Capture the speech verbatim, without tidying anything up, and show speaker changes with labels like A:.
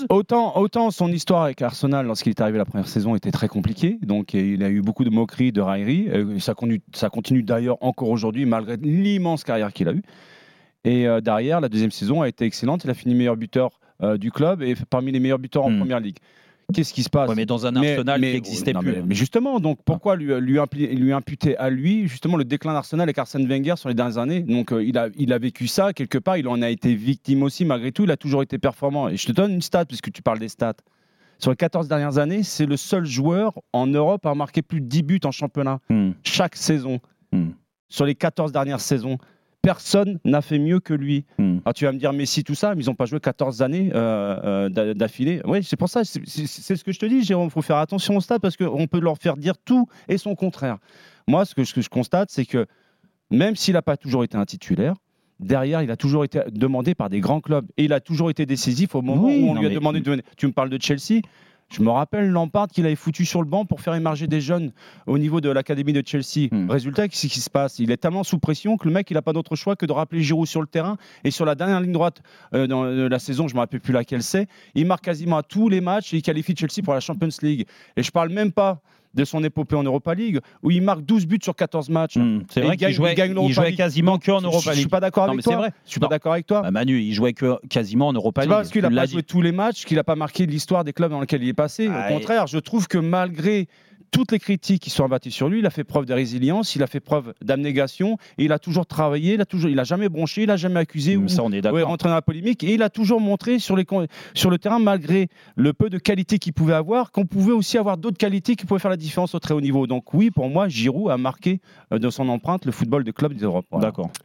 A: chose ?
B: Autant, autant son histoire avec Arsenal lorsqu'il est arrivé la première saison était très compliquée, donc il a eu beaucoup de moqueries, de railleries. Et ça, continue, ça continue d'ailleurs encore aujourd'hui malgré l'immense carrière qu'il a eue. Et euh, derrière, la deuxième saison a été excellente. Il a fini meilleur buteur euh, du club et parmi les meilleurs buteurs en
A: Hmm.
B: première ligue. Qu'est-ce qui se passe ?
A: Ouais, mais dans un Arsenal
B: mais,
A: qui n'existait
B: non,
A: plus.
B: Mais, mais justement, donc pourquoi lui, lui, impli- lui imputer à lui justement le déclin d'Arsenal avec Arsène Wenger sur les dernières années ? Donc euh, il, a, il a vécu ça quelque part, il en a été victime aussi malgré tout, il a toujours été performant. Et je te donne une stat puisque tu parles des stats. Sur les quatorze dernières années, c'est le seul joueur en Europe à marquer plus de dix buts en championnat
A: Hmm.
B: chaque saison.
A: Hmm.
B: Sur les quatorze dernières saisons, personne n'a fait mieux que lui.
A: Hmm.
B: Alors, tu vas me dire Messi, tout ça, mais ils n'ont pas joué quatorze années euh, euh, d'affilée. Oui, c'est pour ça, c'est, c'est, c'est ce que je te dis, Jérôme. Il faut faire attention au stade parce qu'on peut leur faire dire tout et son contraire. Moi, ce que, ce que je constate, c'est que même s'il n'a pas toujours été un titulaire, derrière, il a toujours été demandé par des grands clubs. Et il a toujours été décisif au moment
A: Oui,
B: où on
A: non,
B: lui a
A: mais-
B: demandé de venir. Tu me parles de Chelsea. Je me rappelle Lampard qu'il avait foutu sur le banc pour faire émerger des jeunes au niveau de l'académie de Chelsea.
A: Hmm.
B: Résultat, qu'est-ce qui se passe ? Il est tellement sous pression que le mec, il n'a pas d'autre choix que de rappeler Giroud sur le terrain. Et sur la dernière ligne droite euh, dans euh, la saison, je ne me rappelle plus laquelle c'est, il marque quasiment à tous les matchs et il qualifie Chelsea pour la Champions League. Et je ne parle même pas de son épopée en Europa League, où il marque douze buts sur quatorze matchs.
A: Hmm. C'est
B: Et
A: vrai
B: il
A: qu'il
B: gagne-
A: jouait,
B: il gagne
A: il
B: l'Europa
A: jouait
B: League.
A: quasiment que en
B: Je-
A: Europa
B: Je ne
A: League.
B: suis pas d'accord
A: Non,
B: avec
A: mais
B: toi.
A: c'est vrai.
B: Je suis pas
A: Non.
B: d'accord avec toi.
A: Bah, Manu, il jouait que quasiment en Europa
B: C'est
A: League.
B: pas parce qu'il
A: Tu
B: n'a
A: l'as
B: pas
A: dit.
B: joué tous les matchs qu'il n'a pas marqué l'histoire des clubs dans lesquels il est passé.
A: Ah,
B: Au contraire, je trouve que malgré toutes les critiques qui sont abattues sur lui, il a fait preuve de résilience, il a fait preuve d'abnégation, et il a toujours travaillé, il a toujours, il a jamais bronché, il a jamais accusé ou
A: Ça, on est d'accord.
B: ouais, rentré dans la polémique, et il a toujours montré sur, les, con- sur le terrain, malgré le peu de qualité qu'il pouvait avoir, qu'on pouvait aussi avoir d'autres qualités qui pouvaient faire la différence au très haut niveau. Donc oui, pour moi, Giroud a marqué euh, de son empreinte le football de club d'Europe. Voilà.
A: D'accord.